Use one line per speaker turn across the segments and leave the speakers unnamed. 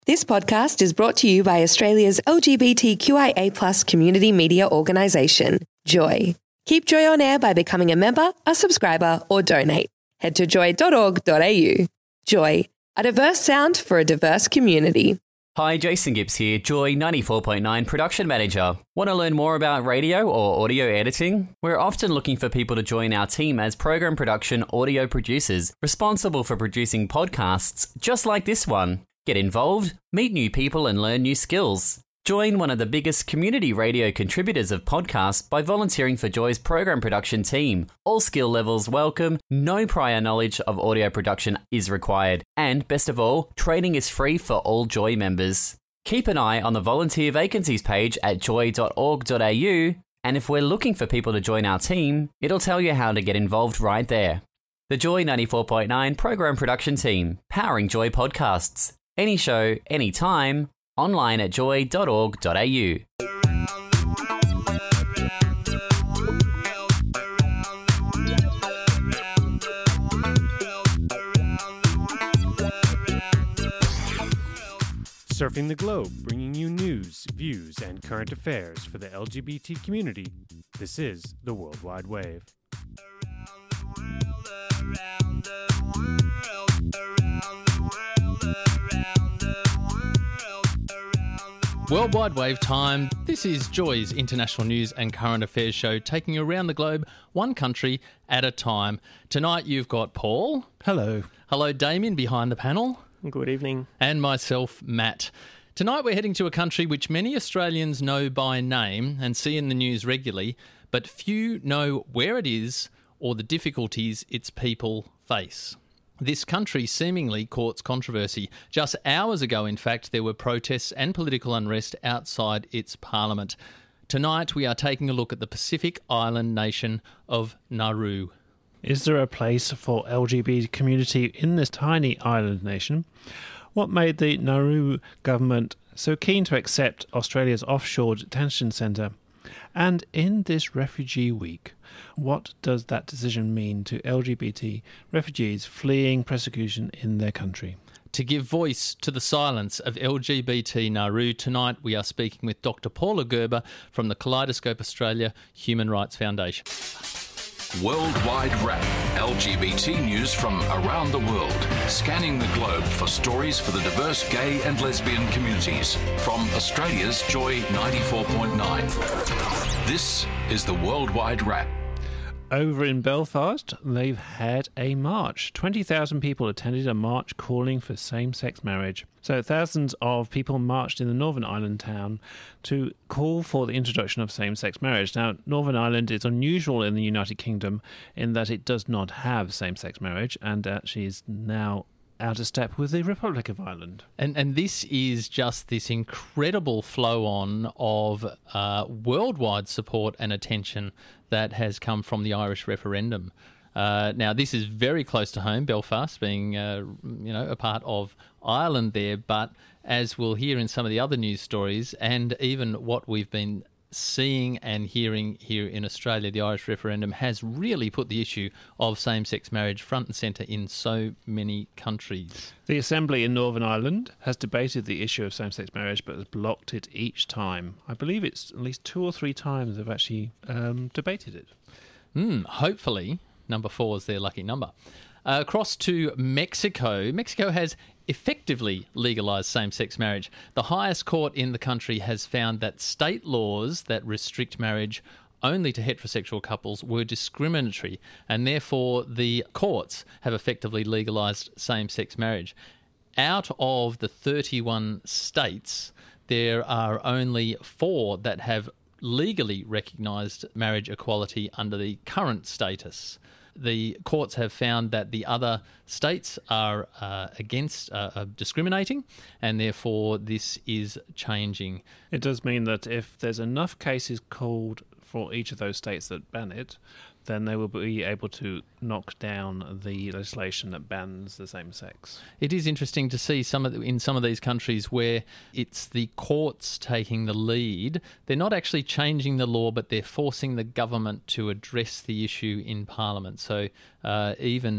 This podcast is brought to you by Australia's LGBTQIA+ community media organisation, Joy. Keep Joy on air by becoming a member, a subscriber, or donate. Head to joy.org.au. Joy, a diverse sound for a diverse community.
Hi, Jason Gibbs here, Joy 94.9 Production Manager. Want to learn more about radio or audio editing? We're often looking for people to join our team as program production audio producers, responsible for producing podcasts just like this one. Get involved, meet new people and learn new skills. Join one of the biggest community radio contributors of podcasts by volunteering for Joy's program production team. All skill levels welcome, no prior knowledge of audio production is required, and best of all, training is free for all Joy members. Keep an eye on the volunteer vacancies page at joy.org.au, and if we're looking for people to join our team, it'll tell you how to get involved right there. The Joy 94.9 program production team, powering Joy podcasts. Any show, anytime. Online at joy.org.au.
Surfing the globe, bringing you news, views, and current affairs for the LGBT community. This is the World Wide Wave.
Worldwide Wave time. This is Joy's international news and current affairs show, taking you around the globe, one country at a time. Tonight you've got Paul.
Hello.
Hello, Damien, behind the panel.
Good evening.
And myself, Matt. Tonight we're heading to a country which many Australians know by name and see in the news regularly, but few know where it is or the difficulties its people face. This country seemingly courts controversy. Just hours ago, in fact, there were protests and political unrest outside its parliament. Tonight, we are taking a look at the Pacific island nation of Nauru.
Is there a place for LGBT community in this tiny island nation? What made the Nauru government so keen to accept Australia's offshore detention centre? And in this refugee week, what does that decision mean to LGBT refugees fleeing persecution in their country?
To give voice to the silence of LGBT Nauru, tonight we are speaking with Dr. Paula Gerber from the Kaleidoscope Australia Human Rights Foundation.
Worldwide Wrap, LGBT news from around the world, scanning the globe for stories for the diverse gay and lesbian communities. From Australia's Joy 94.9. This is the Worldwide Wrap.
Over in Belfast, they've had a march. 20,000 people attended a march calling for same-sex marriage. So thousands of people marched in the Northern Ireland town to call for the introduction of same-sex marriage. Now, Northern Ireland is unusual in the United Kingdom in that it does not have same-sex marriage and actually is now out of step with the Republic of Ireland.
And this is just this incredible flow-on of worldwide support and attention that has come from the Irish referendum. Now, this is very close to home, Belfast being, a part of Ireland there, but as we'll hear in some of the other news stories and even what we've been seeing and hearing here in Australia, the Irish referendum has really put the issue of same-sex marriage front and centre in so many countries.
The Assembly in Northern Ireland has debated the issue of same-sex marriage but has blocked it each time. I believe it's at least 2 or 3 times they've actually debated it.
Hopefully, number 4 is their lucky number. Across to Mexico. Mexico has effectively legalised same-sex marriage. The highest court in the country has found that state laws that restrict marriage only to heterosexual couples were discriminatory, and therefore the courts have effectively legalised same-sex marriage. Out of the 31 states, there are only 4 that have legally recognised marriage equality under the current status. The courts have found that the other states are against discriminating, and therefore this is changing.
It does mean that if there's enough cases called for each of those states that ban it, then they will be able to knock down the legislation that bans the same sex.
It is interesting to see in some of these countries where it's the courts taking the lead. They're not actually changing the law, but they're forcing the government to address the issue in Parliament. So even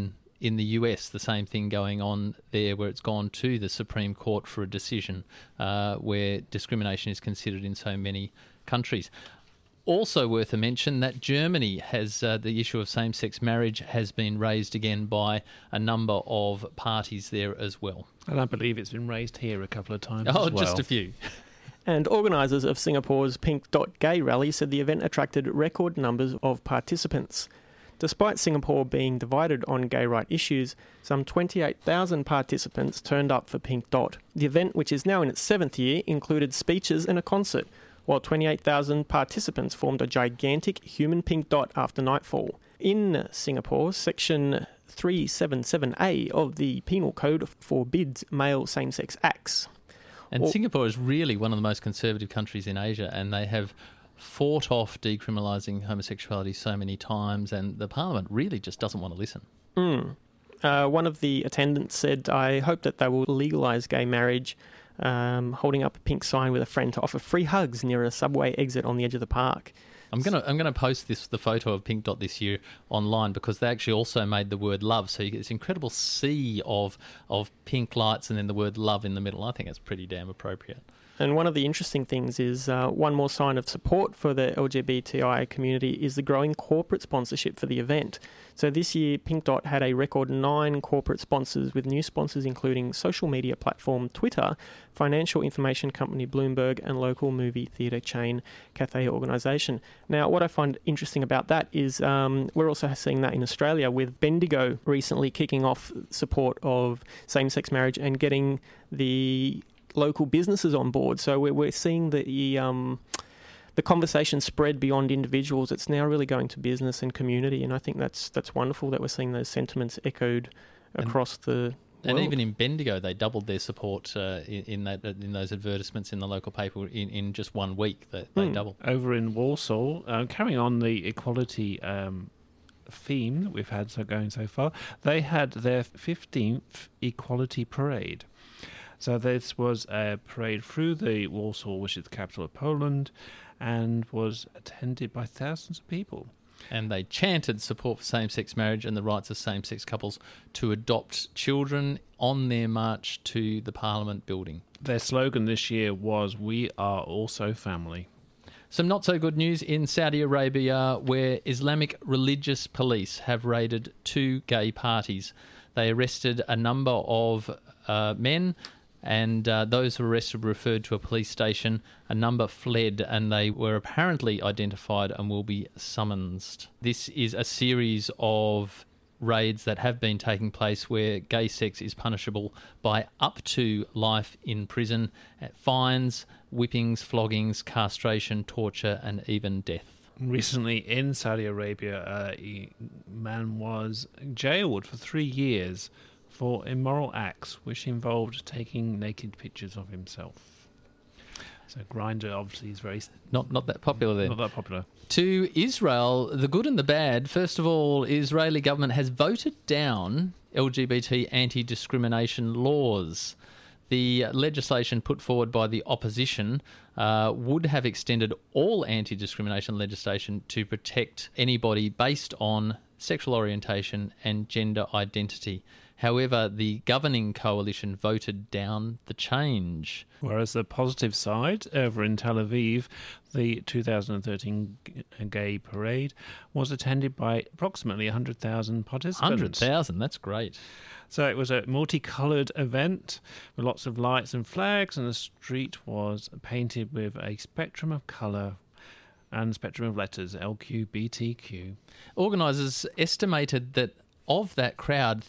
in the US, the same thing going on there, where it's gone to the Supreme Court for a decision where discrimination is considered in so many countries. Also worth a mention that Germany has the issue of same-sex marriage has been raised again by a number of parties there as well.
And I believe it's been raised here a couple of times as
Oh,
well.
just a few.
And organisers of Singapore's Pink Dot Gay rally said the event attracted record numbers of participants. Despite Singapore being divided on gay right issues, some 28,000 participants turned up for Pink Dot. The event, which is now in its 7th year, included speeches and a concert, while 28,000 participants formed a gigantic human pink dot after nightfall. In Singapore, Section 377A of the Penal Code forbids male same-sex acts.
And Singapore is really one of the most conservative countries in Asia, and they have fought off decriminalising homosexuality so many times, and the Parliament really just doesn't want to listen.
One of the attendants said, "I hope that they will legalise gay marriage," holding up a pink sign with a friend to offer free hugs near a subway exit on the edge of the park.
I'm gonna post the photo of Pink Dot this year online, because they actually also made the word love, so you get this incredible sea of pink lights and then the word love in the middle. I think that's pretty damn appropriate.
And one of the interesting things is one more sign of support for the LGBTI community is the growing corporate sponsorship for the event. So this year, Pink Dot had a record 9 corporate sponsors, with new sponsors including social media platform Twitter, financial information company Bloomberg, and local movie theatre chain Cathay Organisation. Now, what I find interesting about that is we're also seeing that in Australia, with Bendigo recently kicking off support of same-sex marriage and getting the local businesses on board. So we're seeing the conversation spread beyond individuals. It's now really going to business and community, and I think that's wonderful that we're seeing those sentiments echoed across the world.
And even in Bendigo, they doubled their support in those advertisements in the local paper in just 1 week. They doubled.
Over in Walsall, carrying on the equality theme that we've had going so far, they had their 15th Equality Parade. So this was a parade through the Warsaw, which is the capital of Poland, and was attended by thousands of people.
And they chanted support for same-sex marriage and the rights of same-sex couples to adopt children on their march to the Parliament building.
Their slogan this year was, "We are also family."
Some not-so-good news in Saudi Arabia, where Islamic religious police have raided 2 gay parties. They arrested a number of men, and those who were arrested were referred to a police station. A number fled, and they were apparently identified and will be summoned. This is a series of raids that have been taking place where gay sex is punishable by up to life in prison, fines, whippings, floggings, castration, torture, and even death.
Recently in Saudi Arabia, a man was jailed for 3 years for immoral acts which involved taking naked pictures of himself. So Grindr obviously is very...
Not that popular then.
Not that popular.
To Israel, the good and the bad. First of all, Israeli government has voted down LGBT anti-discrimination laws. The legislation put forward by the opposition would have extended all anti-discrimination legislation to protect anybody based on sexual orientation and gender identity. However, the governing coalition voted down the change.
Whereas the positive side, over in Tel Aviv, the 2013 Gay Parade was attended by approximately 100,000 participants.
100,000, that's great.
So it was a multicoloured event with lots of lights and flags, and the street was painted with a spectrum of colour and spectrum of letters, LGBTQ. Organisers estimated that of that crowd,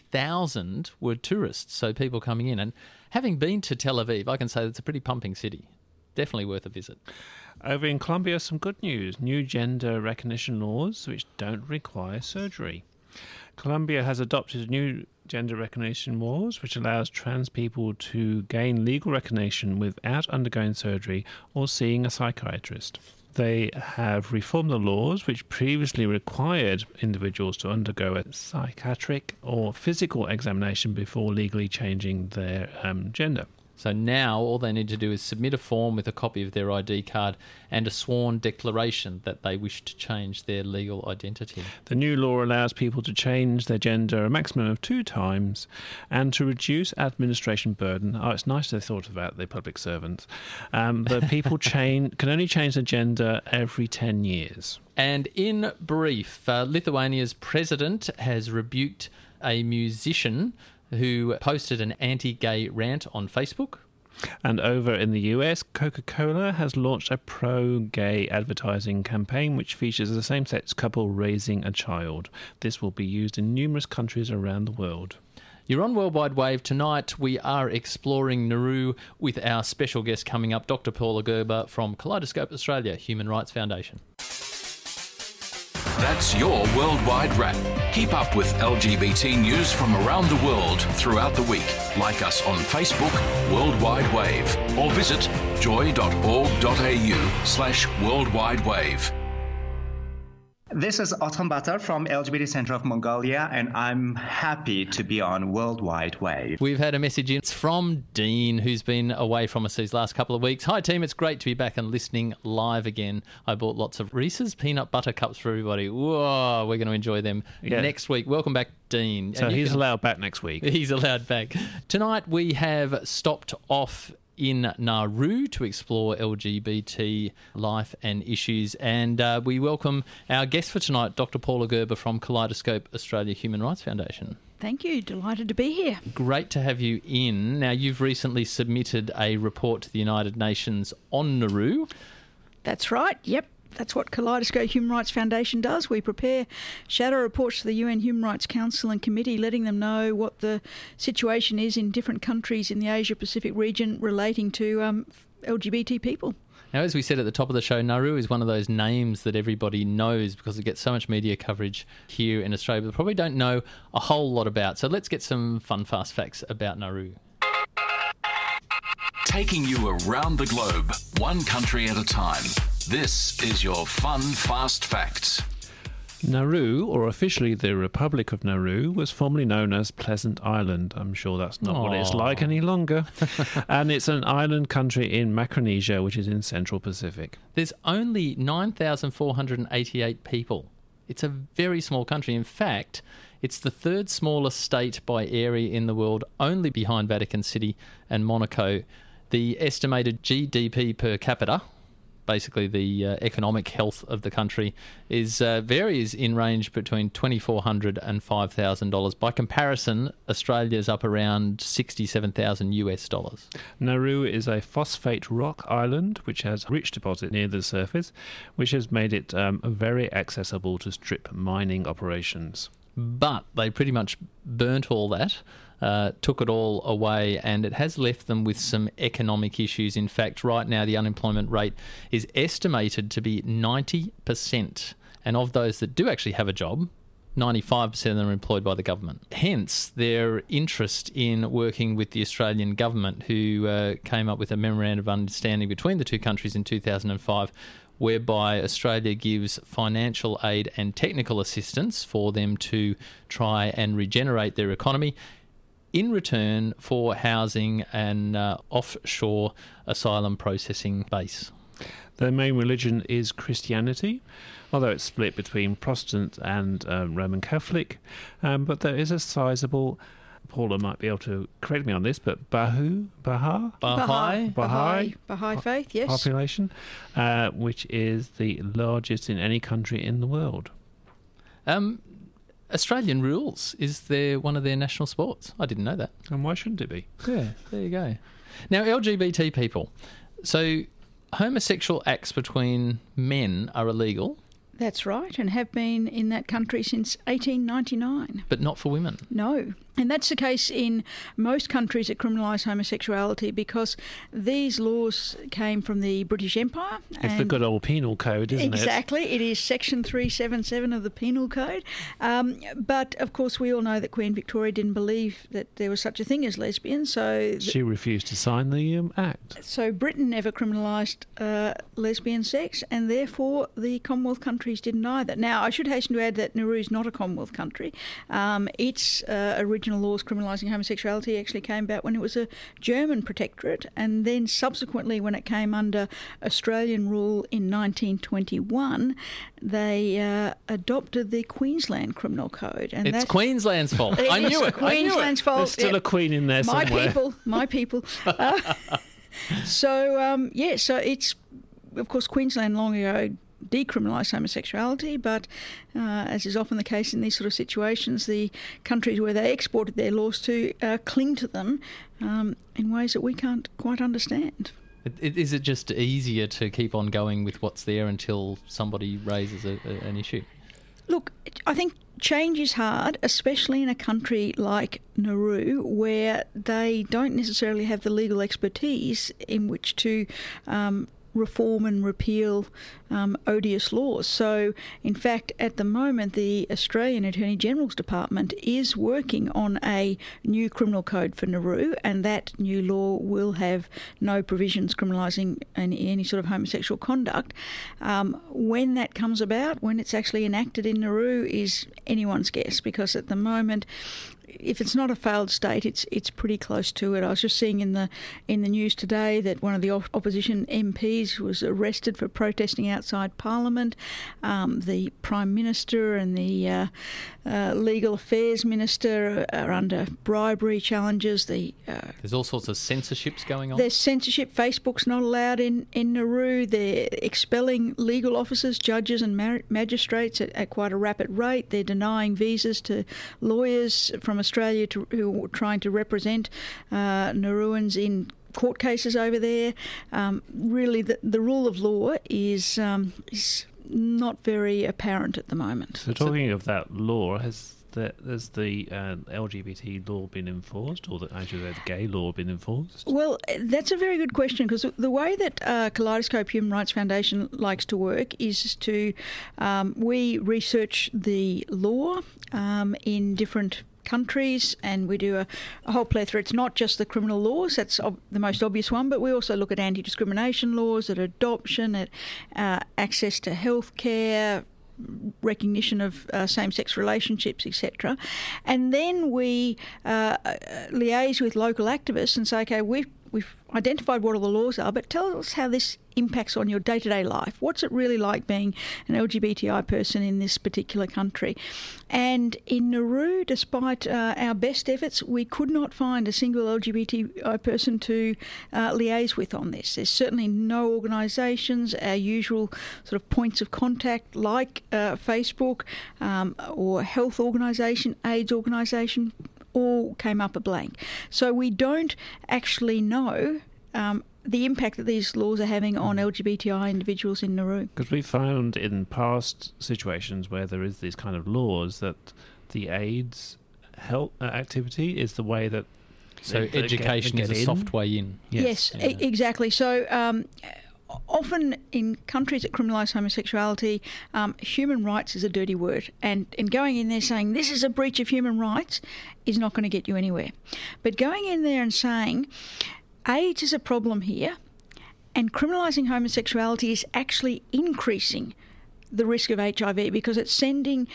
30,000 were tourists, so people coming in. And having been to Tel Aviv, I can say it's a pretty pumping city. Definitely worth a visit. Over in Colombia, some good news. New gender recognition laws which don't require surgery. Colombia has adopted new gender recognition laws which allows trans people to gain legal recognition without undergoing surgery or seeing a psychiatrist. They have reformed the laws which previously required individuals to undergo a psychiatric or physical examination before legally changing their gender.
So now all they need to do is submit a form with a copy of their ID card and a sworn declaration that they wish to change their legal identity.
The new law allows people to change their gender a maximum of 2 times and to reduce administration burden. Oh, it's nice they thought about the public servants. The people can only change their gender every 10 years.
And in brief, Lithuania's president has rebuked a musician who posted an anti-gay rant on Facebook.
And over in the US, Coca-Cola has launched a pro-gay advertising campaign which features a same-sex couple raising a child. This will be used in numerous countries around the world.
You're on Worldwide Wave. Tonight we are exploring Nauru with our special guest coming up, Dr. Paula Gerber from Kaleidoscope Australia Human Rights Foundation.
That's your Worldwide Wrap. Keep up with LGBT news from around the world throughout the week. Like us on Facebook, Worldwide Wave, or visit joy.org.au/worldwidewave.
This is Otton Batar from LGBT Center of Mongolia, and I'm happy to be on Worldwide Wave.
We've had a message in from Dean, who's been away from us these last couple of weeks. Hi, team. It's great to be back and listening live again. I bought lots of Reese's peanut butter cups for everybody. Whoa, we're going to enjoy them next week. Welcome back, Dean.
So he's allowed back next week.
He's allowed back. Tonight we have stopped off in Nauru to explore LGBT life and issues. And we welcome our guest for tonight, Dr. Paula Gerber from Kaleidoscope Australia Human Rights Foundation.
Thank you. Delighted to be here.
Great to have you in. Now, you've recently submitted a report to the United Nations on Nauru.
That's right. Yep. That's what Kaleidoscope Human Rights Foundation does. We prepare shadow reports to the UN Human Rights Council and Committee, letting them know what the situation is in different countries in the Asia-Pacific region relating to LGBT people.
Now, as we said at the top of the show, Nauru is one of those names that everybody knows because it gets so much media coverage here in Australia, but probably don't know a whole lot about. So let's get some fun, fast facts about Nauru.
Taking you around the globe, one country at a time. This is your Fun Fast Facts.
Nauru, or officially the Republic of Nauru, was formerly known as Pleasant Island. I'm sure that's not what it's like any longer. And it's an island country in Micronesia, which is in Central Pacific.
There's only 9,488 people. It's a very small country. In fact, it's the third smallest state by area in the world, only behind Vatican City and Monaco. The estimated GDP per capita, basically the economic health of the country, varies in range between $2,400 and $5,000. By comparison, Australia's up around $67,000.
Nauru is a phosphate rock island which has a rich deposit near the surface, which has made it very accessible to strip mining operations.
But they pretty much burnt all that. Took it all away, and it has left them with some economic issues. In fact, right now the unemployment rate is estimated to be 90%. And of those that do actually have a job, 95% of them are employed by the government. Hence, their interest in working with the Australian government, who came up with a memorandum of understanding between the two countries in 2005, whereby Australia gives financial aid and technical assistance for them to try and regenerate their economy in return for housing and offshore asylum processing base.
Their main religion is Christianity, although it's split between Protestant and Roman Catholic. But there is a sizable, Paula might be able to correct me on this, but Baha'i
faith, yes.
Population, which is the largest in any country in the world.
Australian rules is one of their national sports. I didn't know that.
And why shouldn't it be?
Yeah, there you go. Now, LGBT people. So, homosexual acts between men are illegal.
That's right, and have been in that country since 1899.
But not for women?
No. And that's the case in most countries that criminalise homosexuality, because these laws came from the British Empire.
It's the good old penal code, isn't it?
Exactly. It is Section 377 of the Penal Code. But, of course, we all know that Queen Victoria didn't believe that there was such a thing as lesbians. So
she refused to sign the Act.
So Britain never criminalised lesbian sex, and therefore the Commonwealth countries countries didn't either. Now, I should hasten to add that Nauru is not a Commonwealth country. Its original laws criminalising homosexuality actually came about when it was a German protectorate, and then subsequently when it came under Australian rule in 1921, they adopted the Queensland Criminal Code. And
it's Queensland's fault. I knew it.
Queensland's fault.
There's still a queen in there somewhere.
My people. So it's, of course, Queensland long ago decriminalised homosexuality, but as is often the case in these sort of situations, the countries where they exported their laws to cling to them in ways that we can't quite understand.
Is it just easier to keep on going with what's there until somebody raises an issue?
Look, I think change is hard, especially in a country like Nauru, where they don't necessarily have the legal expertise in which to reform and repeal odious laws. So, in fact, at the moment, the Australian Attorney General's Department is working on a new criminal code for Nauru, and that new law will have no provisions criminalising any sort of homosexual conduct. When that comes about, when it's actually enacted in Nauru, is anyone's guess, because at the moment, if it's not a failed state, it's pretty close to it. I was just seeing in the news today that one of the opposition MPs was arrested for protesting outside Parliament. The Prime Minister and the Legal Affairs Minister are under bribery challenges.
There's all sorts of censorships going on.
There's censorship. Facebook's not allowed in Nauru. They're expelling legal officers, judges and magistrates at quite a rapid rate. They're denying visas to lawyers from Australia who are trying to represent Nauruans in court cases over there. Really, the rule of law is not very apparent at the moment.
So talking of that law, has the LGBT law been enforced, or the gay law been enforced?
Well, that's a very good question, because the way that Kaleidoscope Human Rights Foundation likes to work is to we research the law in different countries, and we do a whole plethora. It's not just the criminal laws, that's the most obvious one, but we also look at anti-discrimination laws, at adoption, at access to health care, recognition of same-sex relationships, etc. And then we liaise with local activists and say, okay, we've identified what all the laws are, but tell us how this impacts on your day-to-day life. What's it really like being an LGBTI person in this particular country? And in Nauru, despite our best efforts, we could not find a single LGBTI person to liaise with on this. There's certainly no organisations, our usual sort of points of contact like Facebook or health organisation, AIDS organisation, all came up a blank. So we don't actually know the impact that these laws are having on LGBTI individuals in Nauru.
Because we found in past situations where there is these kind of laws that the AIDS health activity is the way that...
So education is a soft way in.
Yes, exactly. So often in countries that criminalise homosexuality, human rights is a dirty word. And going in there saying this is a breach of human rights is not going to get you anywhere. But going in there and saying AIDS is a problem here, and criminalising homosexuality is actually increasing the risk of HIV, because it's sending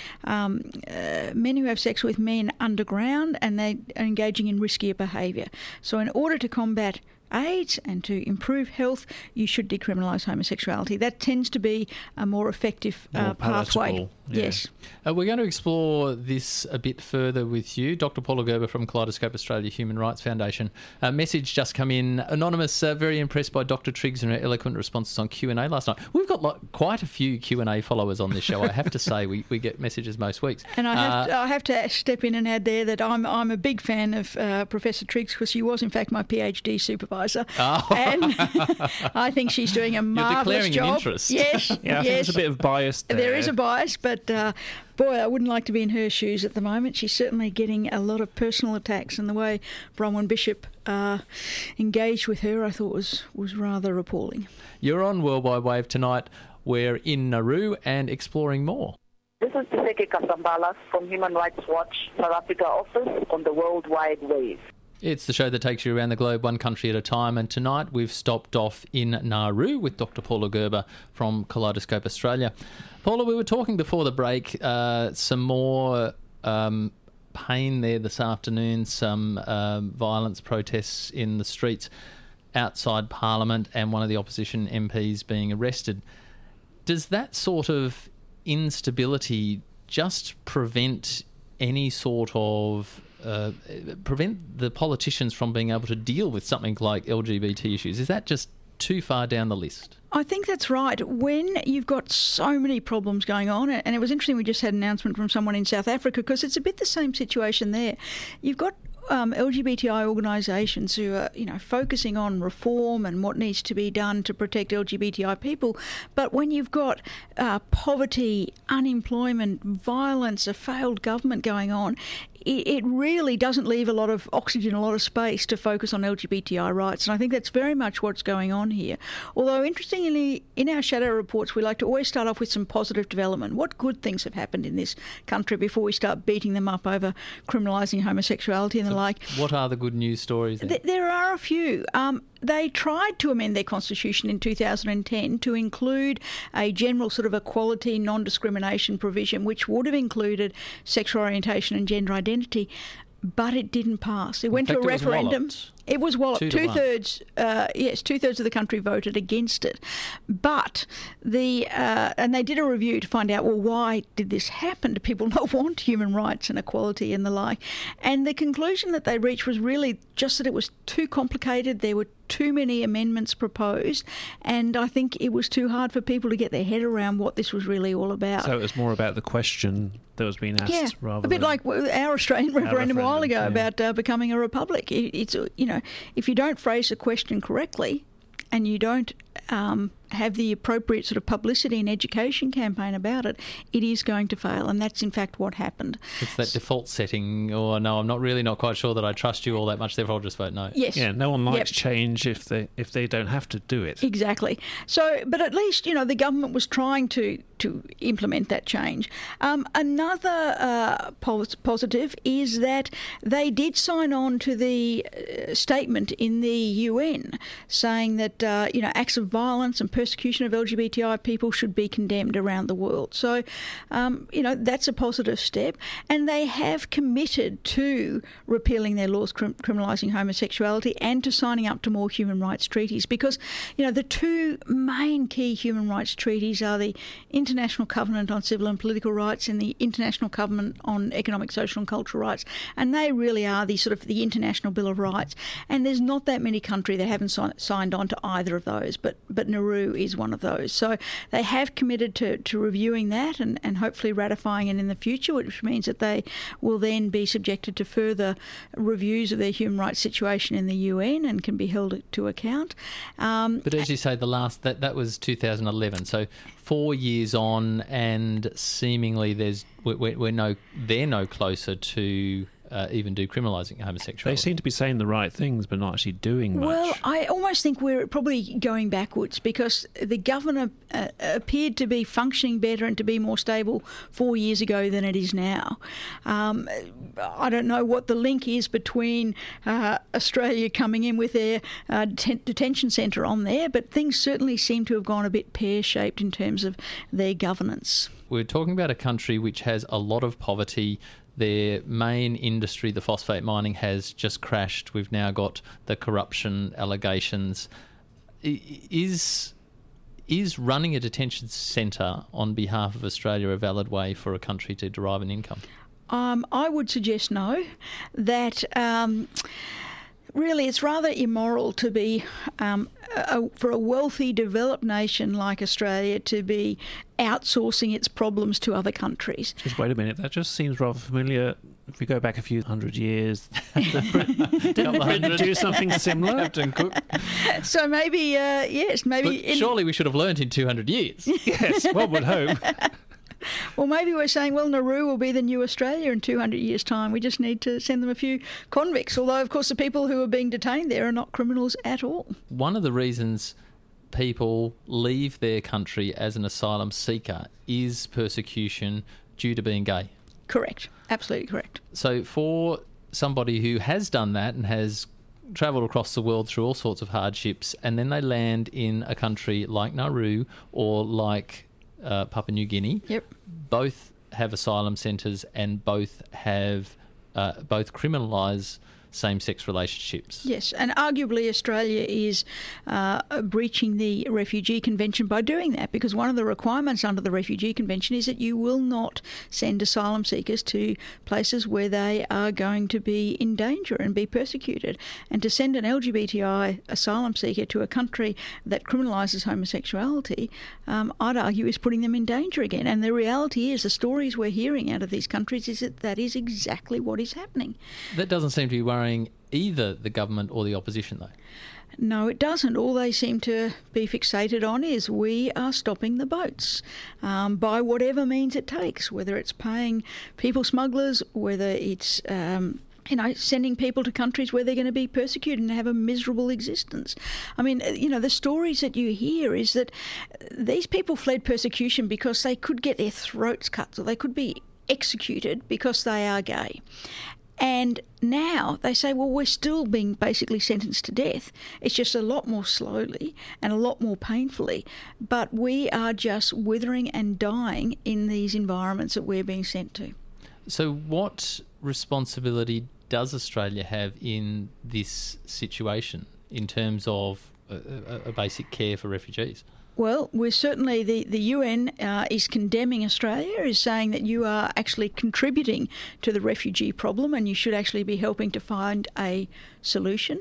men who have sex with men underground, and they are engaging in riskier behaviour. So in order to combat AIDS and to improve health, you should decriminalise homosexuality. That tends to be a more effective pathway.
Yeah.
Yes.
We're going to explore this a bit further with you. Dr. Paula Gerber from Kaleidoscope Australia Human Rights Foundation. A message just come in. Anonymous, very impressed by Dr. Triggs and her eloquent responses on Q&A last night. We've got quite a few Q&A followers on this show, I have to say. We get messages most weeks.
And I have to step in and add there that I'm a big fan of Professor Triggs, because she was in fact my PhD supervisor.
Oh.
And I think she's doing a marvellous job.
You're declaring an interest.
Yes.
Yeah, I think there's a bit of bias there.
There is a bias, but boy, I wouldn't like to be in her shoes at the moment. She's certainly getting a lot of personal attacks, and the way Bronwyn Bishop engaged with her, I thought was rather appalling.
You're on Worldwide Wave tonight. We're in Nauru and exploring more.
This is Tiseke Kasambala from Human Rights Watch South Africa office on the Worldwide Wave.
It's the show that takes you around the globe, one country at a time, and tonight we've stopped off in Nauru with Dr. Paula Gerber from Kaleidoscope Australia. Paula, we were talking before the break, some more pain there this afternoon, some violence, protests in the streets outside Parliament, and one of the opposition MPs being arrested. Does that sort of instability just prevent any sort of prevent the politicians from being able to deal with something like LGBT issues? Is that just too far down the list?
I think that's right. When you've got so many problems going on, and it was interesting, we just had an announcement from someone in South Africa, because it's a bit the same situation there. You've got LGBTI organisations who are, focusing on reform and what needs to be done to protect LGBTI people. But when you've got poverty, unemployment, violence, a failed government going on, it really doesn't leave a lot of oxygen, a lot of space to focus on LGBTI rights. And I think that's very much what's going on here. Although, interestingly, in our shadow reports, we like to always start off with some positive development. What good things have happened in this country before we start beating them up over criminalising homosexuality and the like.
What are the good news stories then?
There are a few. They tried to amend their constitution in 2010 to include a general sort of equality, non-discrimination provision, which would have included sexual orientation and gender identity, but it didn't pass. It went to a referendum. It was walloped. Two-thirds of the country voted against it. But and they did a review to find out, well, why did this happen? Do people not want human rights and equality and the like? And the conclusion that they reached was really just that it was too complicated. There were too many amendments proposed, and I think it was too hard for people to get their head around what this was really all about.
So it was more about the question that was being asked, rather
a bit
than
like our Australian referendum a while ago about becoming a republic. It's if you don't phrase the question correctly, and you don't have the appropriate sort of publicity and education campaign about it, it is going to fail, and that's in fact what happened.
It's that default setting, or no, I'm not quite sure that I trust you all that much, therefore I'll just vote no.
Yes.
Yeah, no one likes change if they don't have to do it.
Exactly. So, but at least, the government was trying to implement that change. Another positive is that they did sign on to the statement in the UN saying that, acts of violence and persecution of LGBTI people should be condemned around the world. So, that's a positive step. And they have committed to repealing their laws criminalising homosexuality and to signing up to more human rights treaties, because, the two main key human rights treaties are the International Covenant on Civil and Political Rights and the International Covenant on Economic, Social and Cultural Rights. And they really are the sort of the International Bill of Rights. And there's not that many countries that haven't signed on to either of those, but Nauru is one of those. So they have committed to reviewing that and hopefully ratifying it in the future, which means that they will then be subjected to further reviews of their human rights situation in the UN and can be held to account.
But as you say, that was 2011, so 4 years on, and seemingly they're no closer to even decriminalising homosexuality.
They seem to be saying the right things but not actually doing much.
Well, I almost think we're probably going backwards, because the government appeared to be functioning better and to be more stable 4 years ago than it is now. I don't know what the link is between Australia coming in with their detention centre on there, but things certainly seem to have gone a bit pear-shaped in terms of their governance.
We're talking about a country which has a lot of poverty. Their main industry, the phosphate mining, has just crashed. We've now got the corruption allegations. Is running a detention centre on behalf of Australia a valid way for a country to derive an income?
I would suggest no. That really it's rather immoral to be, for a wealthy, developed nation like Australia to be outsourcing its problems to other countries.
Just wait a minute, that just seems rather familiar. If we go back a few hundred years, didn't Britain do something similar?
Captain Cook.
So maybe, yes, maybe...
But surely we should have learnt in 200 years.
Yes, one would hope.
Well, maybe we're saying, well, Nauru will be the new Australia in 200 years' time. We just need to send them a few convicts, although, of course, the people who are being detained there are not criminals at all.
One of the reasons people leave their country as an asylum seeker is persecution due to being gay.
Correct. Absolutely correct.
So for somebody who has done that and has travelled across the world through all sorts of hardships, and then they land in a country like Nauru or like Papua New Guinea.
Yep.
Both have asylum centres and both have both criminalise same-sex relationships.
Yes, and arguably Australia is breaching the Refugee Convention by doing that, because one of the requirements under the Refugee Convention is that you will not send asylum seekers to places where they are going to be in danger and be persecuted. And to send an LGBTI asylum seeker to a country that criminalises homosexuality, I'd argue is putting them in danger again. And the reality is, the stories we're hearing out of these countries is that is exactly what is happening.
That doesn't seem to be worrying either the government or the opposition, though.
No, it doesn't. All they seem to be fixated on is we are stopping the boats by whatever means it takes, whether it's paying people smugglers, whether it's sending people to countries where they're going to be persecuted and have a miserable existence. I mean, the stories that you hear is that these people fled persecution because they could get their throats cut, or they could be executed because they are gay. And now they say, well, we're still being basically sentenced to death. It's just a lot more slowly and a lot more painfully. But we are just withering and dying in these environments that we're being sent to.
So what responsibility does Australia have in this situation in terms of a basic care for refugees?
Well, we're certainly, the UN is condemning Australia, is saying that you are actually contributing to the refugee problem and you should actually be helping to find a solution.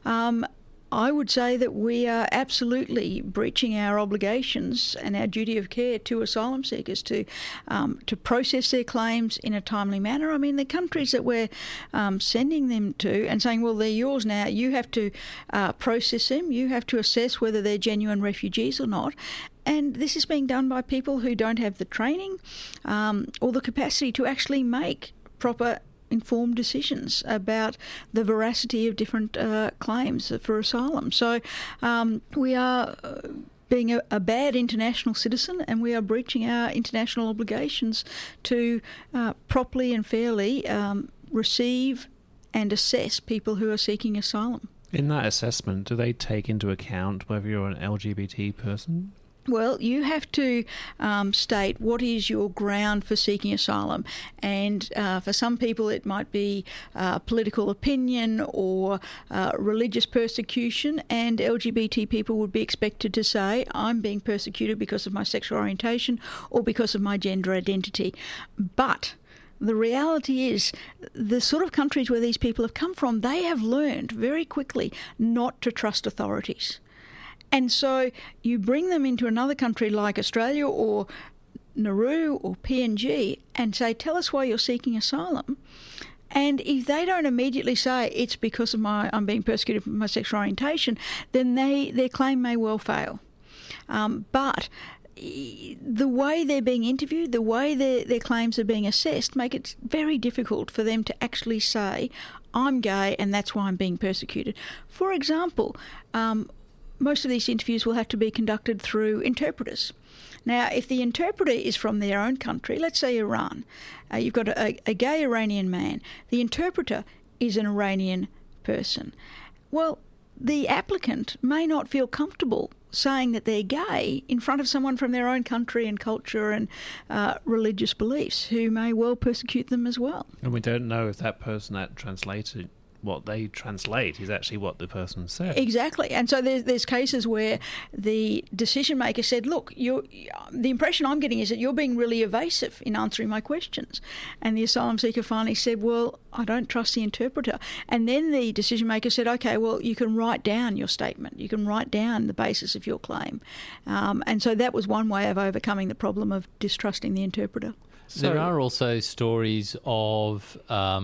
I would say that we are absolutely breaching our obligations and our duty of care to asylum seekers to process their claims in a timely manner. I mean, the countries that we're sending them to and saying, well, they're yours now, you have to process them, you have to assess whether they're genuine refugees or not. And this is being done by people who don't have the training or the capacity to actually make proper informed decisions about the veracity of different claims for asylum. So we are being a bad international citizen, and we are breaching our international obligations to properly and fairly receive and assess people who are seeking asylum.
In that assessment, do they take into account whether you're an LGBT person?
Well, you have to state what is your ground for seeking asylum. And for some people it might be political opinion or religious persecution, and LGBT people would be expected to say, I'm being persecuted because of my sexual orientation or because of my gender identity. But the reality is, the sort of countries where these people have come from, they have learned very quickly not to trust authorities. And so you bring them into another country like Australia or Nauru or PNG and say, tell us why you're seeking asylum. And if they don't immediately say it's because of I'm being persecuted for my sexual orientation, then their claim may well fail. But the way they're being interviewed, the way their claims are being assessed, make it very difficult for them to actually say, I'm gay and that's why I'm being persecuted. For example, most of these interviews will have to be conducted through interpreters. Now, if the interpreter is from their own country, let's say Iran, you've got a gay Iranian man, the interpreter is an Iranian person. Well, the applicant may not feel comfortable saying that they're gay in front of someone from their own country and culture and religious beliefs who may well persecute them as well.
And we don't know if that person that translated what they translate is actually what the person said.
Exactly. And so there's cases where the decision maker said, look, the impression I'm getting is that you're being really evasive in answering my questions. And the asylum seeker finally said, well, I don't trust the interpreter. And then the decision maker said, okay, well, you can write down your statement. You can write down the basis of your claim. And so that was one way of overcoming the problem of distrusting the interpreter.
There are also stories of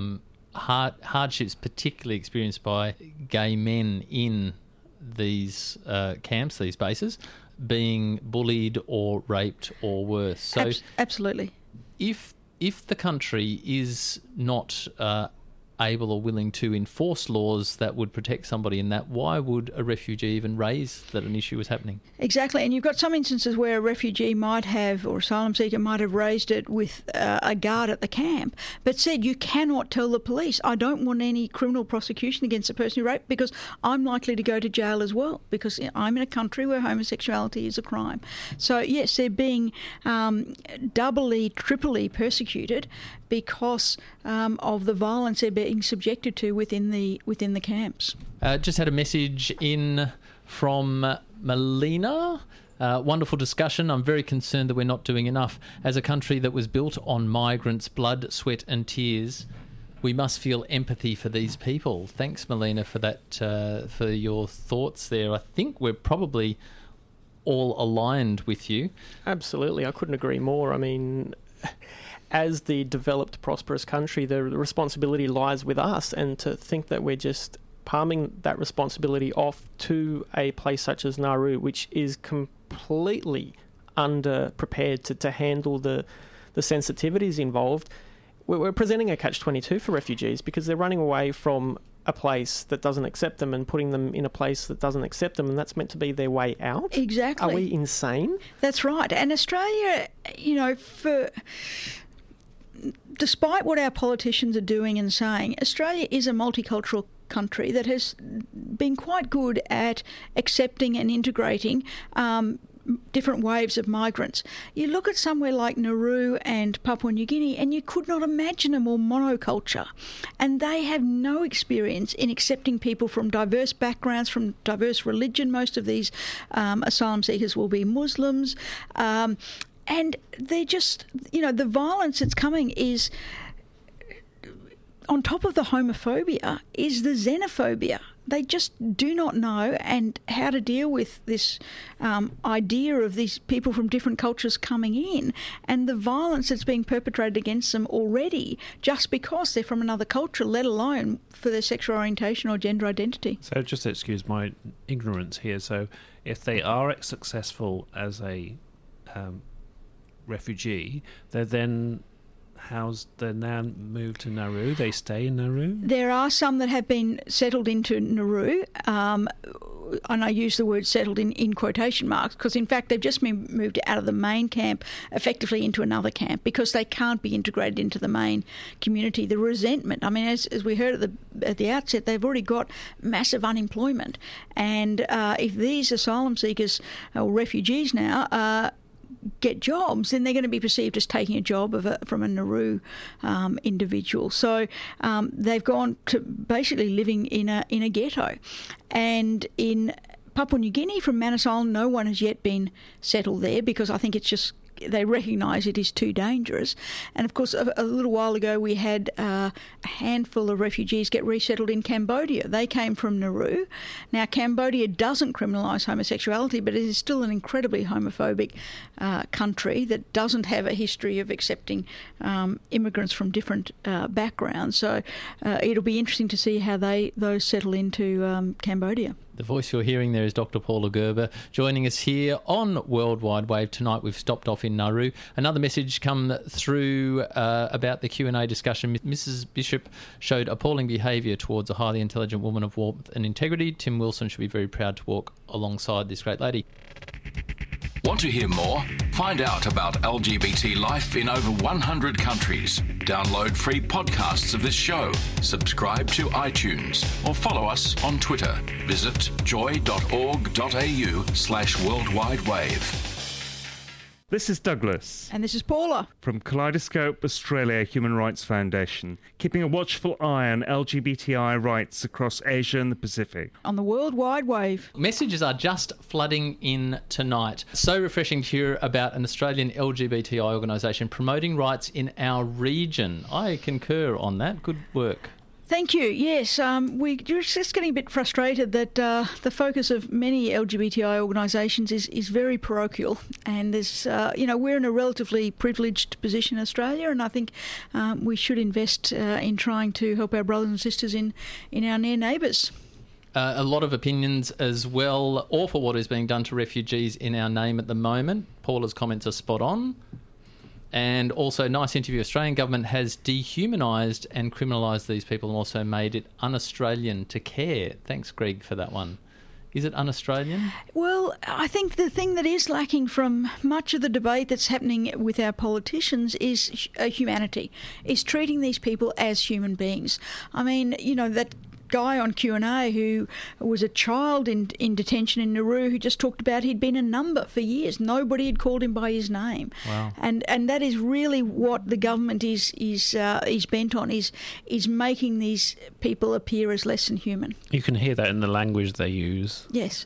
hardships particularly experienced by gay men in these camps, these bases, being bullied or raped or worse. So
absolutely.
If the country is not able or willing to enforce laws that would protect somebody in that, why would a refugee even raise that an issue was happening?
Exactly, and you've got some instances where a refugee might have, or asylum seeker might have raised it with a guard at the camp, but said, you cannot tell the police, I don't want any criminal prosecution against the person who raped, because I'm likely to go to jail as well, because I'm in a country where homosexuality is a crime. So yes, they're being doubly, triply persecuted because of the violence they're being subjected to within the camps.
Just had a message in from Melina. Wonderful discussion. I'm very concerned that we're not doing enough. As a country that was built on migrants' blood, sweat and tears, we must feel empathy for these people. Thanks, Melina, for that, for your thoughts there. I think we're probably all aligned with you.
Absolutely. I couldn't agree more. I mean, as the developed, prosperous country, the responsibility lies with us, and to think that we're just palming that responsibility off to a place such as Nauru, which is completely under-prepared to handle the sensitivities involved, we're presenting a catch-22 for refugees, because they're running away from a place that doesn't accept them and putting them in a place that doesn't accept them, and that's meant to be their way out.
Exactly.
Are we insane?
That's right. And Australia, despite what our politicians are doing and saying, Australia is a multicultural country that has been quite good at accepting and integrating different waves of migrants. You look at somewhere like Nauru and Papua New Guinea, and you could not imagine a more monoculture. And they have no experience in accepting people from diverse backgrounds, from diverse religion. Most of these asylum seekers will be Muslims. And they're just, the violence that's coming is, on top of the homophobia, is the xenophobia. They just do not know and how to deal with this idea of these people from different cultures coming in, and the violence that's being perpetrated against them already just because they're from another culture, let alone for their sexual orientation or gender identity.
So just excuse my ignorance here. So if they are successful as a refugee, they're then they're now moved to Nauru. They stay in Nauru?
There are some that have been settled into Nauru, and I use the word settled in quotation marks, because in fact they've just been moved out of the main camp effectively into another camp because they can't be integrated into the main community. The resentment, I mean, as we heard at the outset, they've already got massive unemployment, and if these asylum seekers or refugees now get jobs, then they're going to be perceived as taking a job from a Nauru individual. So they've gone to basically living in a ghetto. And in Papua New Guinea, from Manus Island, no one has yet been settled there because I think it's just they recognise it is too dangerous. And of course, a little while ago we had a handful of refugees get resettled in Cambodia. They came from Nauru. Now, Cambodia doesn't criminalise homosexuality, but it is still an incredibly homophobic country that doesn't have a history of accepting immigrants from different backgrounds. So it'll be interesting to see how those settle into Cambodia.
The voice you're hearing there is Dr. Paula Gerber joining us here on Worldwide Wave. Tonight we've stopped off in Nauru. Another message come through about the Q&A discussion. Mrs. Bishop showed appalling behaviour towards a highly intelligent woman of warmth and integrity. Tim Wilson should be very proud to walk alongside this great lady.
Want to hear more? Find out about LGBT life in over 100 countries. Download free podcasts of this show. Subscribe to iTunes or follow us on Twitter. Visit joy.org.au/worldwidewave.
This is Douglas.
And this is Paula.
From Kaleidoscope Australia Human Rights Foundation, keeping a watchful eye on LGBTI rights across Asia and the Pacific.
On the World Wide Wave.
Messages are just flooding in tonight. So refreshing to hear about an Australian LGBTI organisation promoting rights in our region. I concur on that. Good work.
Thank you. Yes, we're just getting a bit frustrated that the focus of many LGBTI organisations is very parochial, and there's, we're in a relatively privileged position in Australia, and I think we should invest in trying to help our brothers and sisters in our near neighbours.
A lot of opinions as well, all for what is being done to refugees in our name at the moment. Paula's comments are spot on. And also, nice interview. Australian government has dehumanised and criminalised these people and also made it un-Australian to care. Thanks, Greg, for that one. Is it un-Australian?
Well, I think the thing that is lacking from much of the debate that's happening with our politicians is humanity, is treating these people as human beings. I mean, you know, that guy on Q&A who was a child in detention in Nauru who just talked about he'd been a number for years. Nobody had called him by his name.
Wow.
And that is really what the government is bent on, is making these people appear as less than human.
You can hear that in the language they use.
Yes,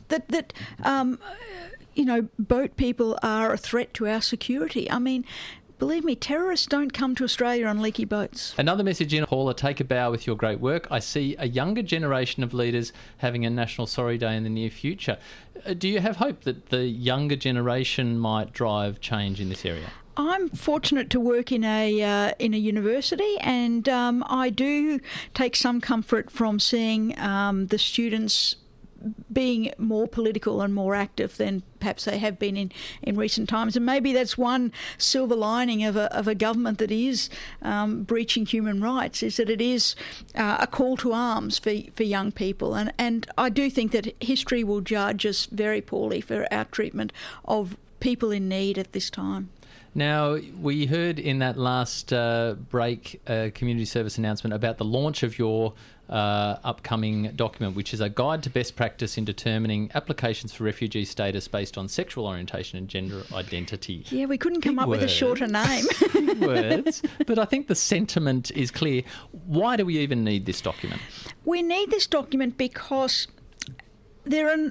you know, boat people are a threat to our security. I mean, believe me, terrorists don't come to Australia on leaky boats.
Another message in, Paula, take a bow with your great work. I see a younger generation of leaders having a National Sorry Day in the near future. Do you have hope that the younger generation might drive change in this area?
I'm fortunate to work in a university, and I do take some comfort from seeing the students being more political and more active than perhaps they have been in recent times. And maybe that's one silver lining of a government that is breaching human rights, is that it is a call to arms for young people. And I do think that history will judge us very poorly for our treatment of people in need at this time.
Now, we heard in that last break community service announcement about the launch of your upcoming document, which is a guide to best practice in determining applications for refugee status based on sexual orientation and gender identity.
Yeah, we couldn't come up with a shorter name.
Big words, but I think the sentiment is clear. Why do we even need this document?
We need this document because there are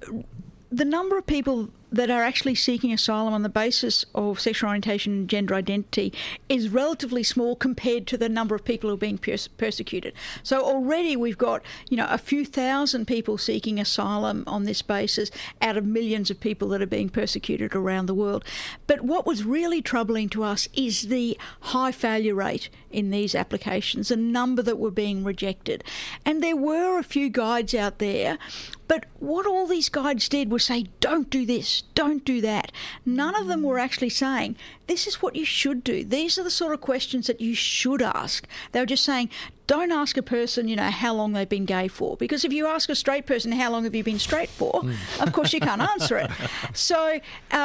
the number of people that are actually seeking asylum on the basis of sexual orientation and gender identity is relatively small compared to the number of people who are being persecuted. So already we've got, you know, a few thousand people seeking asylum on this basis out of millions of people that are being persecuted around the world. But what was really troubling to us is the high failure rate in these applications, the number that were being rejected. And there were a few guides out there, but what all these guides did was say, don't do this, don't do that. None of them were actually saying, this is what you should do. These are the sort of questions that you should ask. They were just saying, don't ask a person, you know, how long they've been gay for. Because if you ask a straight person, how long have you been straight for, of course you can't answer it. So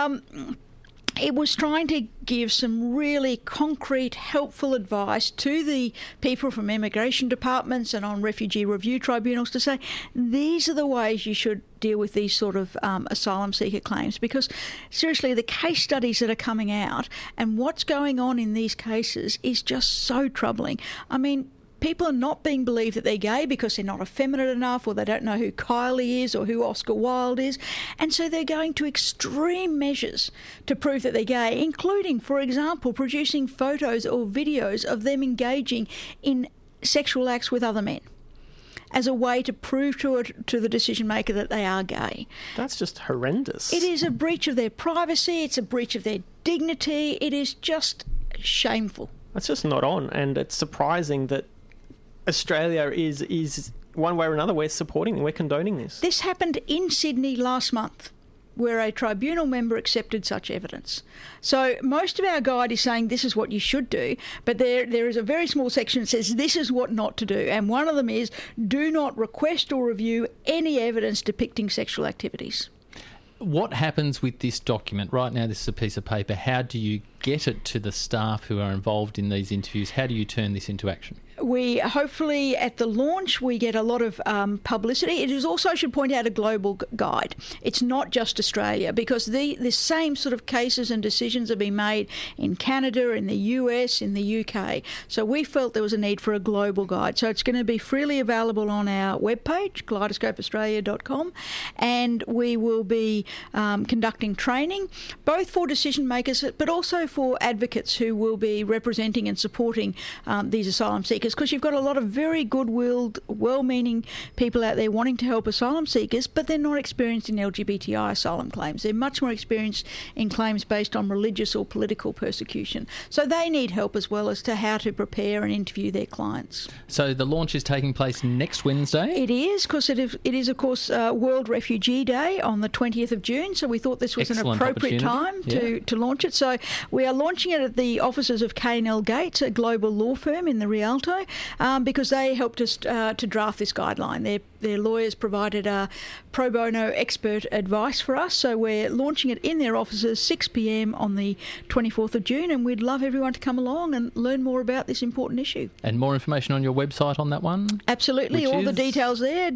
it was trying to give some really concrete, helpful advice to the people from immigration departments and on refugee review tribunals to say, these are the ways you should deal with these sort of asylum seeker claims. Because seriously, the case studies that are coming out and what's going on in these cases is just so troubling. I mean, people are not being believed that they're gay because they're not effeminate enough, or they don't know who Kylie is or who Oscar Wilde is. And so they're going to extreme measures to prove that they're gay, including, for example, producing photos or videos of them engaging in sexual acts with other men as a way to prove to the decision maker that they are gay.
That's just horrendous.
It is a breach of their privacy. It's a breach of their dignity. It is just shameful.
That's just not on. And it's surprising that Australia is one way or another, we're supporting, we're condoning this.
This happened in Sydney last month, where a tribunal member accepted such evidence. So most of our guide is saying this is what you should do, but there is a very small section that says this is what not to do. And one of them is, do not request or review any evidence depicting sexual activities.
What happens with this document? Right now, this is a piece of paper. How do you get it to the staff who are involved in these interviews? How do you turn this into action?
We hopefully at the launch we get a lot of publicity. It is also, I should point out, a global guide. It's not just Australia, because the same sort of cases and decisions are being made in Canada, in the US, in the UK. So we felt there was a need for a global guide. So it's going to be freely available on our webpage, kaleidoscopeaustralia.com, and we will be conducting training, both for decision makers but also for advocates who will be representing and supporting these asylum seekers. seekers, because you've got a lot of very good-willed, well-meaning people out there wanting to help asylum seekers, but they're not experienced in LGBTI asylum claims. They're much more experienced in claims based on religious or political persecution. So they need help as well as to how to prepare and interview their clients.
So the launch is taking place next Wednesday?
It is, because it is, of course, World Refugee Day on the 20th of June, so we thought this was an appropriate time to launch it. So we are launching it at the offices of K&L Gates, a global law firm in the Rialto, because they helped us to draft this guideline. Their lawyers provided pro bono expert advice for us, so we're launching it in their offices 6 p.m. on the 24th of June, and we'd love everyone to come along and learn more about this important issue.
And more information on your website on that one?
Absolutely, all the details there,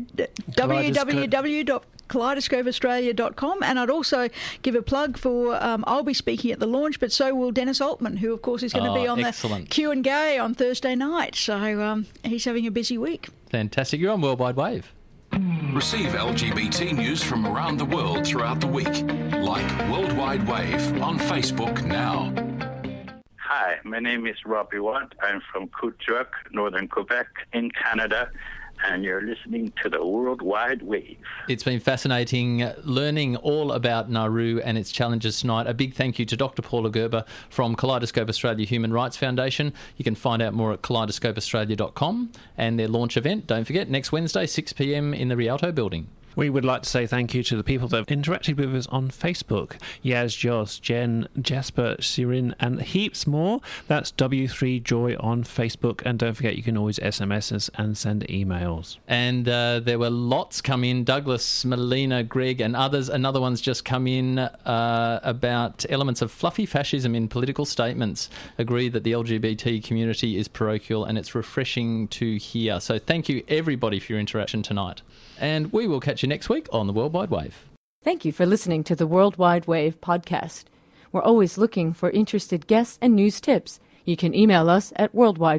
www.kaleidoscopeaustralia.com. And I'd also give a plug for, I'll be speaking at the launch, but so will Dennis Altman, who of course is going to be on the Q&A on Thursday night, so he's having a busy week.
Fantastic. You're on Worldwide Wave.
Receive LGBT news from around the world throughout the week. Like Worldwide Wave on Facebook now.
Hi, my name is Robbie Watt. I'm from Couturier, Northern Quebec in Canada, and you're listening to the Worldwide Wave.
It's been fascinating learning all about Nauru and its challenges tonight. A big thank you to Dr. Paula Gerber from Kaleidoscope Australia Human Rights Foundation. You can find out more at kaleidoscopeaustralia.com and their launch event. Don't forget, next Wednesday, 6 p.m. in the Rialto building.
We would like to say thank you to the people that have interacted with us on Facebook. Yaz, Joss, Jen, Jasper, Sirin, and heaps more. That's W3Joy on Facebook. And don't forget, you can always SMS us and send emails.
And there were lots come in. Douglas, Melina, Greg, and others. Another one's just come in about elements of fluffy fascism in political statements. Agree that the LGBT community is parochial, and it's refreshing to hear. So thank you, everybody, for your interaction tonight. And we will catch you next week on the Worldwide Wave.
Thank you for listening to the Worldwide Wave podcast. We're always looking for interested guests and news tips. You can email us at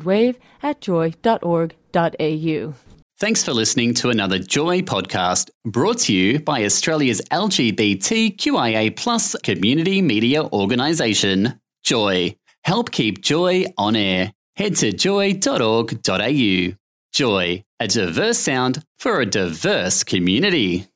worldwidewave@joy.org.au.
Thanks for listening to another Joy podcast brought to you by Australia's LGBTQIA+ community media organisation, Joy. Help keep Joy on air. Head to joy.org.au. Joy, a diverse sound for a diverse community.